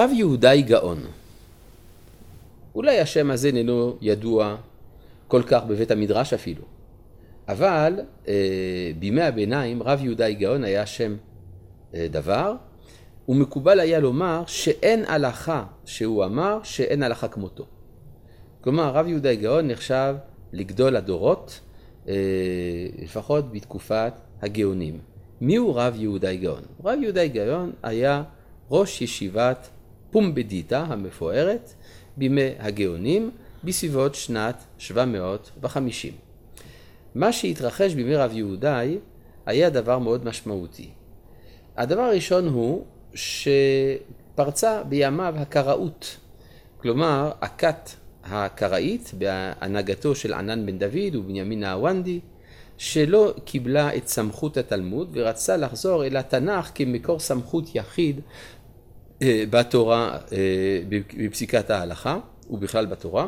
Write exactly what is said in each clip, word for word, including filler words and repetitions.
רב יהודאי גאון. אולי השם הזה אינו ידוע כל כך בבית המדרש אפילו. אבל אה, בימי הביניים רב יהודאי גאון היה שם אה, דבר, ומקובל היה לומר שאין הלכה שהוא אמר שאין הלכה כמותו. כלומר רב יהודאי גאון נחשב לגדול הדורות, אה, לפחות בתקופת הגאונים. מי הוא רב יהודאי גאון? רב יהודאי גאון היה ראש ישיבת פומבדיטה המפוארת בימי הגאונים בסביבות שנת שבע מאות וחמישים. מה שהתרחש בימי רב יהודאי היה דבר מאוד משמעותי. הדבר הראשון הוא שפרצה בימיו הקראות, כלומר הכת הקראית בהנהגתו של ענן בן דוד ובנימין נהוונדי, שלא קיבלה את סמכות התלמוד ורצה לחזור אל התנ"ך כמקור סמכות יחיד בתורה, בפסיקת ההלכה ובכלל בתורה.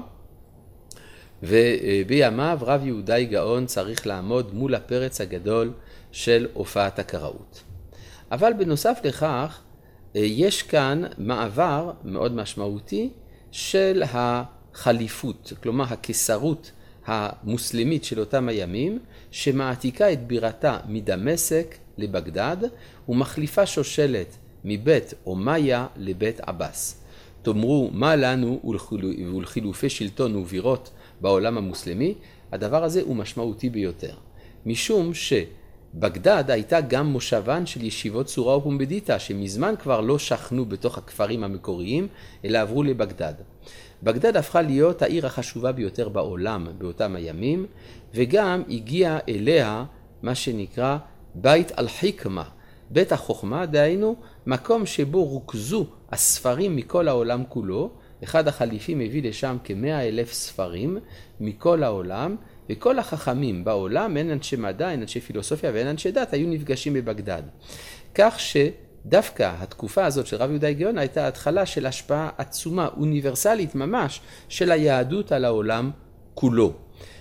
ובימיו רב יהודאי גאון צריך לעמוד מול הפרץ הגדול של הופעת הקראות. אבל בנוסף לכך יש כאן מעבר מאוד משמעותי של החליפות, כלומר הקיסרות המוסלמית של אותם הימים, שמעתיקה את בירתה מדמשק לבגדד ומחליפה שושלת מבית אומיה לבית עבאס. תאמרו מה לנו ולחילופי שלטון ובירות בעולם המוסלמי, הדבר הזה הוא משמעותי ביותר. משום שבגדד הייתה גם מושבן של ישיבות צורה ופומבדיטה, שמזמן כבר לא שכנו בתוך הכפרים המקוריים, אלא עברו לבגדד. בגדד הפכה להיות העיר החשובה ביותר בעולם באותם הימים, וגם הגיע אליה מה שנקרא בית אל-חיקמה, בית החוכמה, דהיינו מקום שבו רוכזו הספרים מכל העולם כולו. אחד החליפים הביא לשם כמאה אלף ספרים מכל העולם, וכל החכמים בעולם, אין אנשי מדע, אין אנשי פילוסופיה ואין אנשי דת, היו נפגשים בבגדד. כך שדווקא התקופה הזאת של רב יהודאי גאון הייתה התחלה של השפעה עצומה, אוניברסלית ממש, של היהדות על העולם כולו.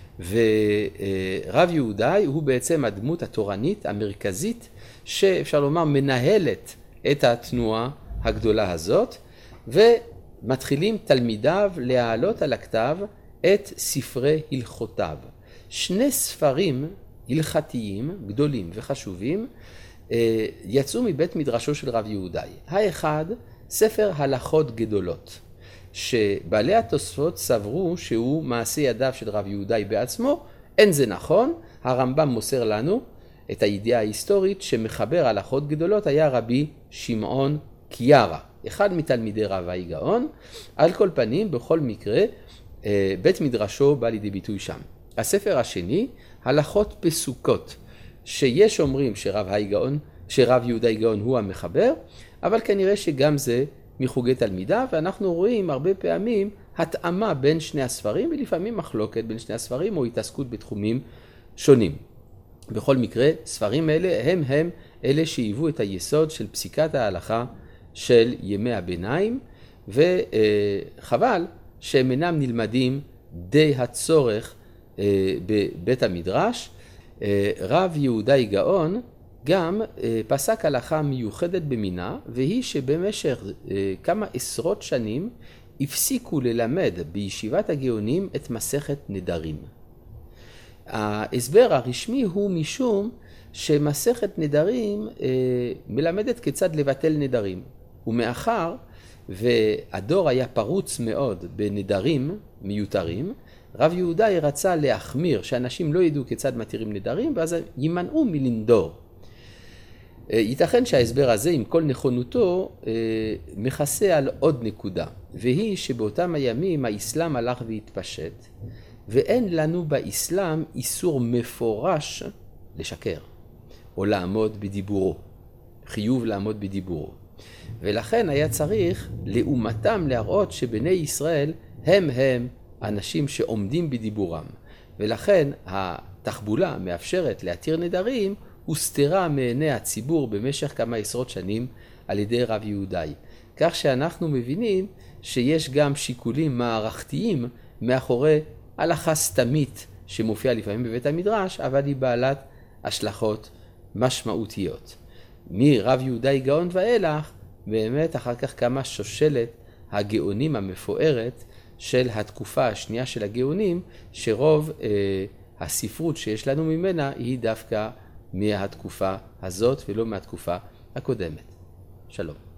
ורב יהודאי הוא בעצם הדמות התורנית המרכזית, שאפשר לומר מנהלת את התנועה הגדולה הזאת, ומתחילים תלמידיו להעלות על הכתב את ספרי הלכותיו. שני ספרים הלכתיים גדולים וחשובים יצאו מבית מדרשו של רב יהודאי. האחד, ספר הלכות גדולות, שבעלי התוספות סברו שהוא מעשה ידיו של רב יהודאי בעצמו. אין זה נכון, הרמב"ם מוסר לנו את הידיעה ההיסטורית שמחבר הלכות גדולות היה רבי שמעון קיארה, אחד מתלמידי רב יהודאי גאון. על כל פנים, בכל מקרה, בית מדרשו בא לידי ביטוי שם. הספר השני, הלכות פסוקות, שיש אומרים שרב יהודאי גאון, שרב יהודאי גאון הוא המחבר, אבל כנראה שגם זה מחוגי תלמידיו, ואנחנו רואים הרבה פעמים התאמה בין שני הספרים, ולפעמים מחלוקת בין שני הספרים או התעסקות בתחומים שונים. בכל מקרה, ספרים אלה הם הם אלה שהיוו את היסוד של פסיקת ההלכה של ימי הביניים, וחבל שהם אינם נלמדים די הצורך בבית המדרש. רב יהודאי גאון גם פסק הלכה מיוחדת במינה, והיא שבמשך כמה עשרות שנים הפסיקו ללמד בישיבת הגאונים את מסכת נדרים. ההסבר הרשמי הוא משום שמסכת נדרים מלמדת כיצד לבטל נדרים, ומאחר והדור היה פרוץ מאוד בנדרים מיותרים, רב יהודאי רצה להחמיר שאנשים לא ידעו כיצד מתירים נדרים, ואז יימנעו מלנדור. ייתכן שההסבר הזה עם כל נכונותו מכסה על עוד נקודה, והיא שבאותם הימים האסלאם הלך והתפשט, ואין לנו באסלאם איסור מפורש לשקר או לעמוד בדיבורו, חיוב לעמוד בדיבורו. ולכן היה צריך לאומתם להראות שבני ישראל הם הם אנשים שעומדים בדיבורם, ולכן התחבולה מאפשרת להתיר נדרים הוסתרה מעיני הציבור במשך כמה עשרות שנים על ידי רב יהודאי. כך שאנחנו מבינים שיש גם שיקולים מערכתיים מאחורי הלכה סתמית שמופיעה לפעמים בבית המדרש, אבל היא בעלת השלכות משמעותיות. מרב יהודאי גאון ואילך באמת אחר כך קמה שושלת הגאונים המפוארת של התקופה השנייה של הגאונים, שרוב אה, הספרות שיש לנו ממנה היא דווקא מהתקופה הזאת ולא מהתקופה הקודמת. שלום.